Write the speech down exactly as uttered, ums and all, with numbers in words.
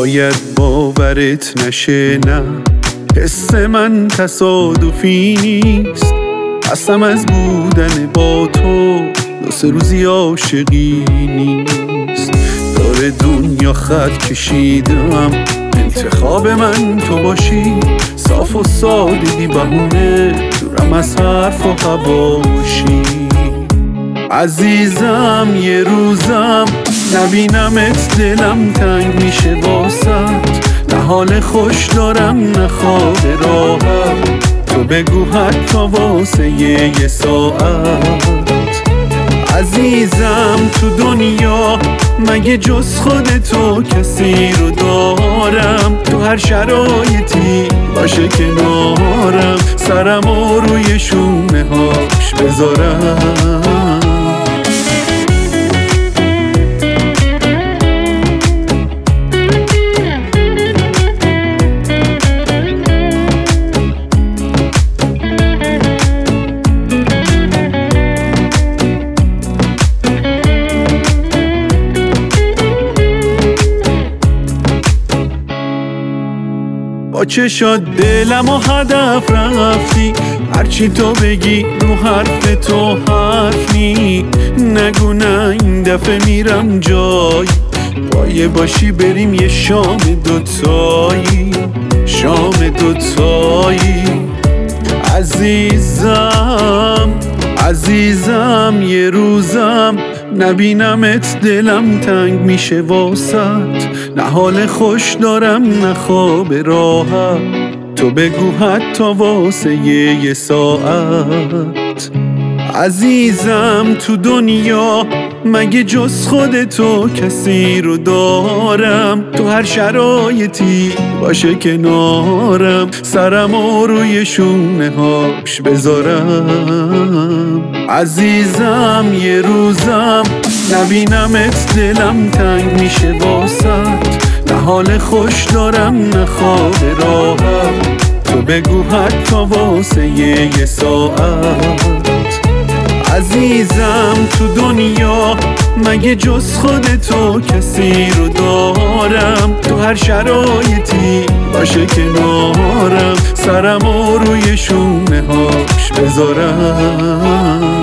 شاید باورت نشه، نه حس من تصادفی نیست. قسم از بودن با تو دو سه روزی عاشقی نیست. داره دنیا خط کشیدم، انتخاب من تو باشی. صاف و ساده بی بهونه، دورم از حرف و حواشی. عزیزم یه روزم نبینمت دلم تنگ میشه واسط. نه حال خوش دارم نه خواب راحت، تو بگو حتی واسه یه ساعت. عزیزم تو دنیا مگه جز خودتو کسی رو دارم؟ تو هر شرایطی باشه کنارم، سرمو روی شونه هاش بذارم. با چشات دلم و هدف رفتی، هرچی تو بگی رو حرف تو حرف نی. نگو نه این دفعه میرم جای، پایه باشی بریم یه شام دوتایی، شام دوتایی. عزیزم عزیزم یه روزم نبینمت دلم تنگ میشه واسط. نه حال خوش دارم نه خواب راحت، تو بگو حتی واسه یه ساعت. عزیزم تو دنیا مگه جز خودتو کسی رو دارم؟ تو هر شرایطی باشه کنارم، سرمو روی شونه هاش بذارم. عزیزم یه روزم نبینمت دلم تنگ میشه واسط. نه حال خوش دارم نه خواب راحت، تو بگو حتی واسه یه ساعت. عزیزم تو دنیا مگه جز خودتو کسی رو دارم؟ تو هر شرایطی باشه کنارم، سرمو روی شونه هاش بذارم.